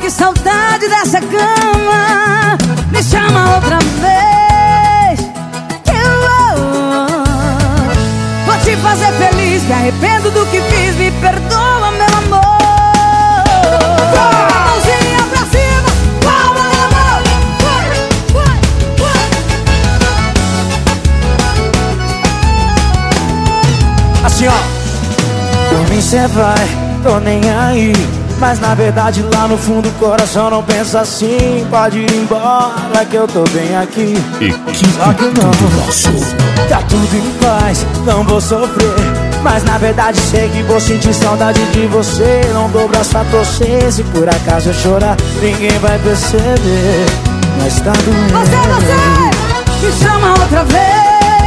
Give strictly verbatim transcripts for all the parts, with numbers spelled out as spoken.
que saudade dessa cama. Me chama outra vez que eu vou, vou te fazer feliz. Me arrependo do que fiz, me perdoa, meu amor. Mãozinha pra cima, palma na mão. Assim ó, por mim cê vai, tô nem aí. Mas na verdade lá no fundo o coração não pensa assim. Pode ir embora que eu tô bem aqui. Só que não, tá tudo em paz, não vou sofrer. Mas na verdade sei que vou sentir saudade de você. Não dou braço pra torcer, se por acaso eu chorar ninguém vai perceber. Mas tá doendo. Você, você, me chama outra vez.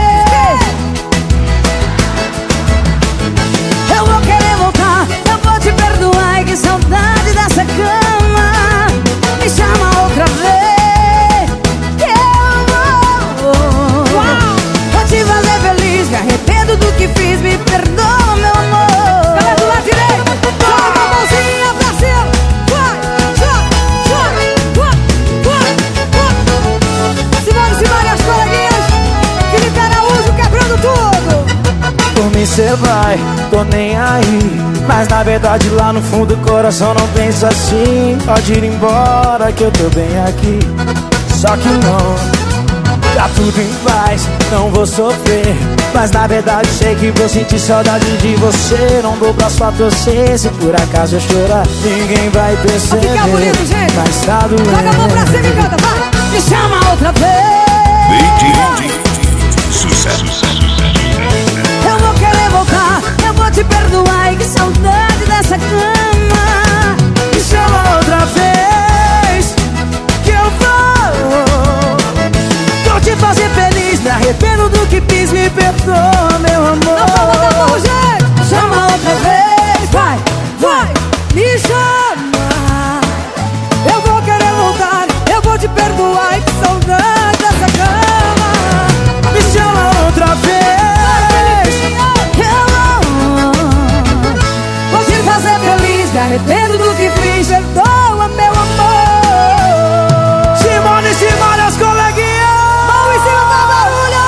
Eu vou querer voltar, eu vou te perdoar. E que saudade dessa cama. Me chama outra vez que eu vou, vou te fazer feliz. Me arrependo do que fiz, me perdoa, meu amor. Galera do lado direito, joga a mãozinha pra cima. Vai, joga, joga, vai, vai. Simone, Simone, as coleguinhas. Felipe Araújo quebrando tudo. Por mim cê vai, tô nem aí. Mas na verdade lá no fundo o coração não pensa assim. Pode ir embora que eu tô bem aqui. Só que não, tá tudo em paz, não vou sofrer. Mas na verdade sei que vou sentir saudade de você. Não dou braço pra torcer, se por acaso eu chorar ninguém vai perceber. Vai ficar bonito, gente. Mas tá doendo. Joga a mão pra cima e canta, vai. Me chama outra vez. Sucesso. Eu vou querer voltar, eu vou te perdoar. E que saudade dessa cama. Me chama outra vez que eu vou, vou te fazer feliz. Me arrependo do que fiz, me perdoa, meu amor. Não palma da mão, gente. Chama outra vez. Vai, vai, me chama. Eu vou querer voltar, eu vou te perdoar. E que saudade dessa cama. Me chama outra vez. Me arrependo do que fiz, perdoa, meu amor. Simone, Simone, as coleguinhas. Mão em cima da barulho.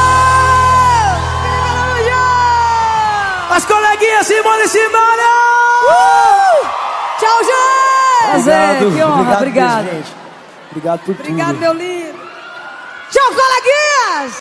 As coleguinhas, Simone, Simone. Uh! Tchau, gente. Obrigado, que honra, obrigado, obrigado. gente. Obrigado por tudo. Obrigado, meu lindo.